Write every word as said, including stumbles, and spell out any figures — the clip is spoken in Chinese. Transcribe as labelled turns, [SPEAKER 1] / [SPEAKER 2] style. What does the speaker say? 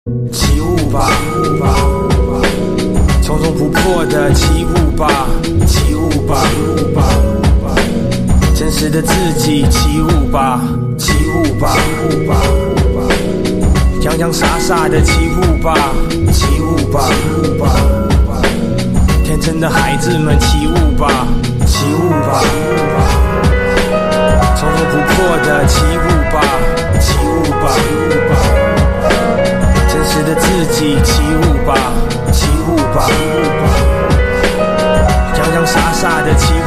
[SPEAKER 1] 起舞吧，从容不迫的起舞吧，起舞吧，真实的自己起舞吧，起舞吧，洋洋洒洒的起舞吧，起舞吧，天真的孩子们起舞吧，起舞吧，从容不迫的起舞吧，起舞吧，真实的自己起舞吧，起舞吧，洋洋洒洒的起